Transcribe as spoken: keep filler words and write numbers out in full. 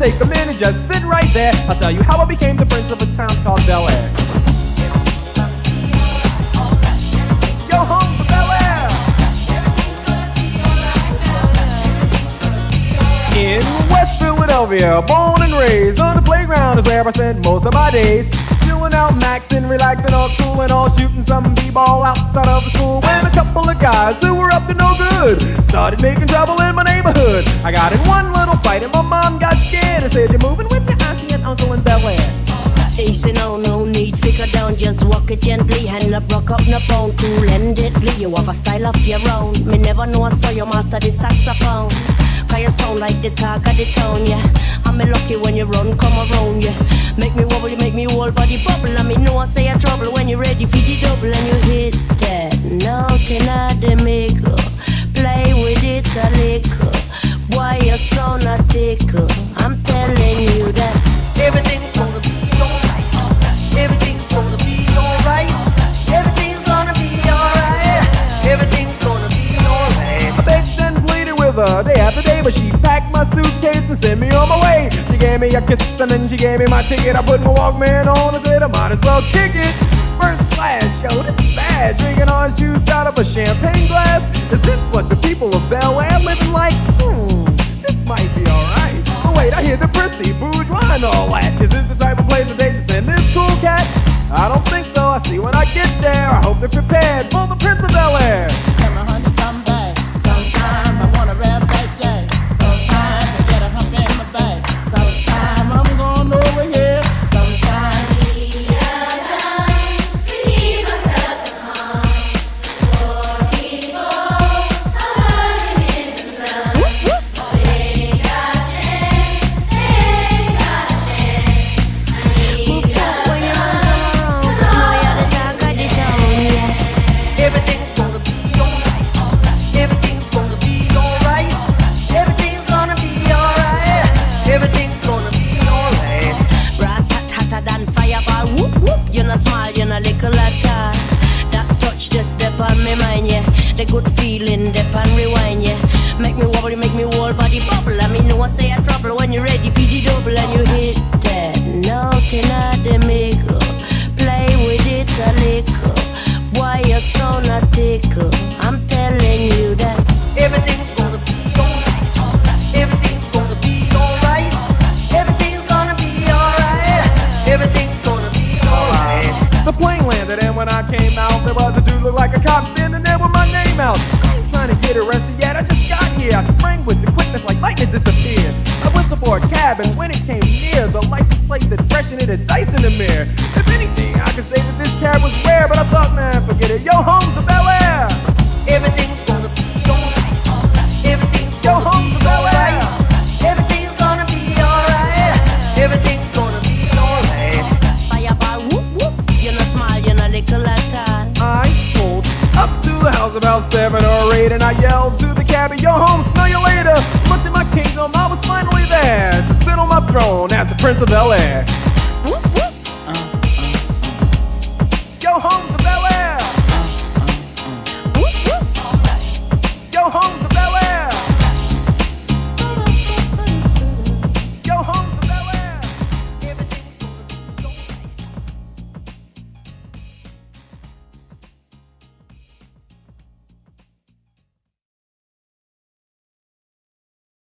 take a minute, just sit right there. I'll tell you how I became the prince of a town called Bel Air. Yo, home for Bel Air. In West Philadelphia, born and raised on the playground is where I spent most of my days. Chilling out, maxing, relaxing, all cool and all shooting some b-ball outside of the school. When a couple of guys who were up to no good started making trouble in my neighborhood. I got in one little fight and my mom got scared and said, "You're moving with your auntie and uncle in Bel Air." Easy now, no need, figure down, just walk it gently. Hand up, rock up, no phone, cool and deadly. You have a style of your own. Me never know I saw you master the saxophone. Cause you sound like the talk of the town, yeah. I'm lucky when you run, come around, yeah. Make me wobble, you make me whole body bubble. I mean, know I say a trouble when you're ready for the double and you hit that note in the maker. Play with it a little. Why you sound a tickle? I'm telling you that everything's gonna be alright. Everything's gonna be alright. Everything's gonna be alright. Everything's gonna be alright. I begged and pleaded with her day after day, but she packed my suitcase and sent me on my way. She gave me a kiss and then she gave me my ticket. I put my Walkman on and said I might as well kick it. First class, yo, this is bad. Drinking orange juice out of a champagne glass. Is this what the people of Bel Air living like? Hmm, this might be alright. But wait, I hear the prissy, bourgeois and all that. Is this the type of place that they should send this cool cat? I don't think so. I see when I get there. I hope they're prepared for the Prince of Bel Air. Come on, honey, come back. Sometime I wanna rap like Jack. Sometime I get a hump in my back. Sometime I'm going over here. Sometime to keep myself at home. Poor people are burning in the sun. They ain't got a chance. They ain't got a chance. I need love. when you run, come around. Come on, you're the talk of the town, yeah. Everything's gonna be alright. Everything's gonna be alright. Everything's gonna be alright. Everything's gonna be alright. Brass hot, hotter than fireball. Whoop, whoop. You're not small, you're not little at all. That touch just step on me mind, yeah. The good feeling, dip and rewind, yeah. Make me wobble, make me whole body bubble. I mean, no one say a trouble when you're ready for the double and you hit that note in the maker. Play with it a little. Why you sound a tickle? I'm telling you that Everything's gonna be alright. Everything's gonna be alright. Everything's gonna be alright. Everything's gonna be alright. The plane landed and when I came out, there was a dude look like a cop standing there with my name out. I ain't trying to get arrested yet, I just got here. I sprang with the quickness like lightning disappeared. I whistled for a cab and when it came near, the license plate said fresh and it had dice in the mirror. If anything, I could say that this cab was rare, but I thought, man, forget it. Yo, home to Bel Air. Everything's gonna be alright. Everything's Yo, gonna home be to Bel Air. alright. Everything's gonna be alright. Everything's gonna be alright. fireball. Whoop, whoop. You're not small, you're not little at all. I pulled up to the house about seven or eight, and I yelled to the cabby, "Yo, home, smell you later." Looked at my kingdom, I was finally there to sit on my throne as the Prince of Bel Air.